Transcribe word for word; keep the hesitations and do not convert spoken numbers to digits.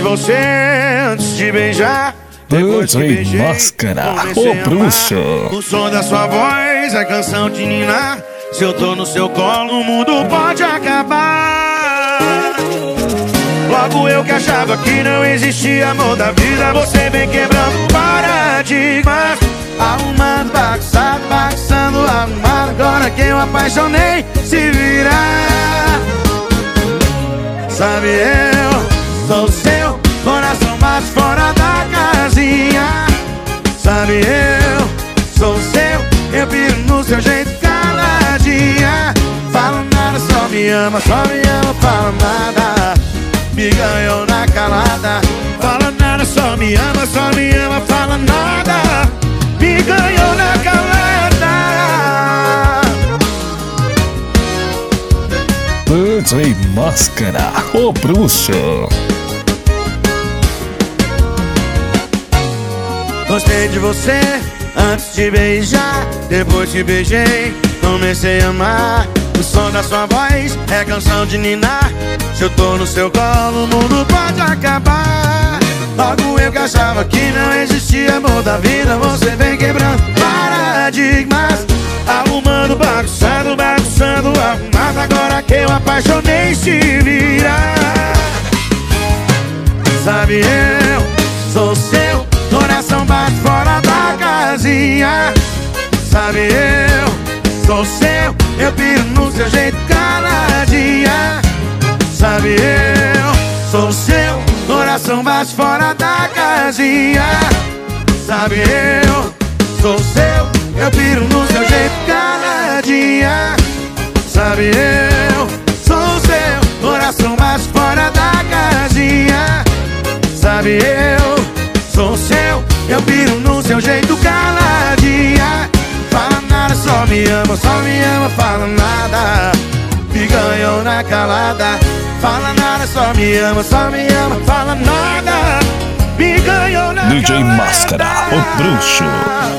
você antes de beijar. Depois que beijei, Máscara, comecei o a bruxo. amar. O som da sua voz é canção de ninar. Se eu tô no seu colo, o mundo pode acabar. Logo eu que achava que não existia amor da vida, você vem quebrando paradigmas. Arrumando, bagunçado, bagunçando, arrumado. Agora que eu apaixonei, se virar. Sabe, eu sou seu, coração bate fora da casinha. Sabe, eu sou seu, eu piro no seu jeito caladinha. Fala nada, só me ama, só me ama, fala nada. Me ganhou na calada. Fala nada, só me ama, só me ama, fala nada. Me ganhou na calada. D J Máscara, o bruxo. Gostei de você antes de beijar. Depois que beijei, comecei a amar. O som da sua voz é canção de ninar. Se eu tô no seu colo, o mundo pode acabar. Logo eu que achava que não existia amor da vida, você vem quebrando paradigmas. Arrumando, bagunçando, bagunçando, arrumado. Agora que eu apaixonei, se virar. Sabe, eu sou seu, coração bate fora da casinha. Sabe, eu sou seu, eu piro no seu jeito caladinha. Sabe, eu sou seu, coração bate fora da casinha. Sabe, eu sou seu, eu piro no seu jeito caladinha. Sabe, eu sou seu, coração bate fora da casinha. Sabe, eu sou seu, eu piro no seu jeito caladinha. Fala nada, só me ama, só me ama, fala nada. Me ganhou na calada. Fala nada, só me ama, só me ama, fala nada. Me ganhou na D J calada. Máscara, o bruxo.